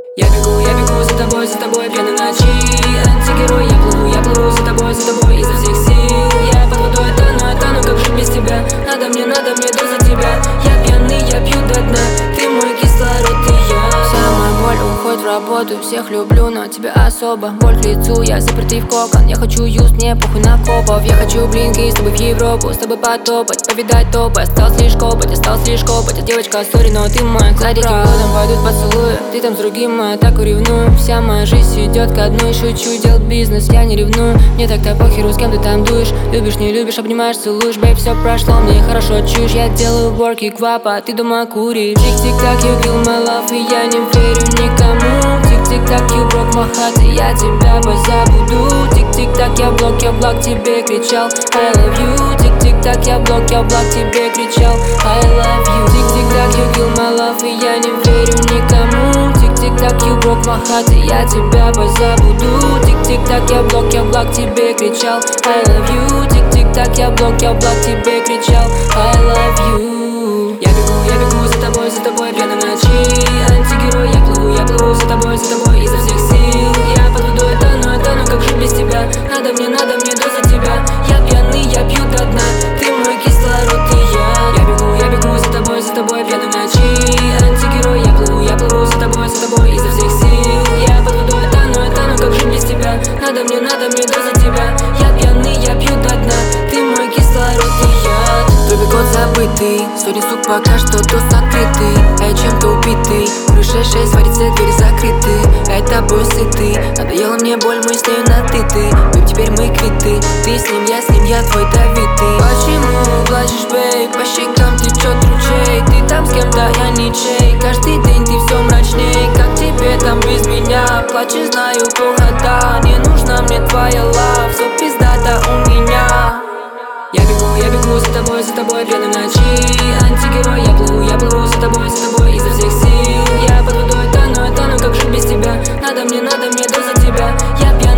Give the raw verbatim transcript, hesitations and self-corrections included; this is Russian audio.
Я бегу, я бегу за тобой, за тобой пьяный в ночи. Антигерой, я плыву, я плыву за тобой, за тобой изо всех сил. Я под водой тону, я тону, как жить без тебя. Надо мне, надо мне до за тебя. Я пьяный, я пью до дна. Ты мой кислород, и я. Вся моя боль уходит в работу. Всех люблю, но тебя особо. Боль к лицу, я запертый в кокон. Я хочу юз, мне похуй на копов. Я хочу блинки с тобой в Европу. С тобой потопать, повидать топы. Осталось лишь копать, осталось лишь копать. А девочка, сори, но ты мой клад. За диким годом пойдут поцелуи. Ты там с другим, а я так ревную. Вся моя жизнь идет ко дну. Шучу, делать бизнес, я не ревную. Мне так-то похеру, с кем ты там дуешь. Любишь, не любишь, обнимаешь, целуешь. Бейб, все прошло, мне хорошо чушь. Я делаю ворки, квапа, а ты дома куришь. Тик-тик-так, you kill my love, и я не верю никому. Тик-тик-так, you broke my heart, и я тебя позабуду. Тик-тик-так, я блок, я блок, тебе кричал I love you. Тик-тик-так, я блок, я блок, тебе кричал I love you. Тик-тик-так, you kill my love, и я не верю никому. Тик-тик-так, you broke my heart, и я тебя позабуду. Тик-тик-так, я блок, я блок, тебе кричал I love you. Тик-тик-так, я блок, я блок, тебе кричал I love you. Я бегу, я бегу за тобой, за тобой пьяный в ночи. Антигерой, я плыву, я плыву за тобой, за тобой изо всех сил. Я под водой тону, я тону, как жить без тебя. Надо мне, надо мне до за тебя. Я пьяный, я пью до дна. Ты мой кислород, и я. Я бегу, я бегу за тобой, за тобой пьяный в ночи. Антигерой, я плыву, я плыву за тобой, за тобой изо всех сил. Я под водой тону, я тону, как жить без тебя. Надо мне, надо мне до за тебя. Я пьяный, я пью до дна. Ты мой кислород, и я. Твой год забытый, сегодня сук пока что тут закрытый. А я чем-то убитый, крыша шесть, варится, двери закрыты. А я тобой сытый, надоела мне боль, мы с нею на ты-ты. Бэйб, теперь мы квиты, ты с ним, я с ним, я твой давитый. Почему плачешь, бэйб, по щекам течет ручей? Ты там с кем-то, я ничей. Каждый день ты все мрачней, как тебе там без меня? Плачешь, знаю, плохота, не нужна мне твоя лав. Все пиздата у меня. Я бегу, я бегу за тобой, за тобой пьяный в ночи. Антигерой, я плыву, я плыву за тобой, за тобой изо всех сил. Я под водой тону, я тону, как жить без тебя. Надо мне, надо мне до за тебя. Я пьяный.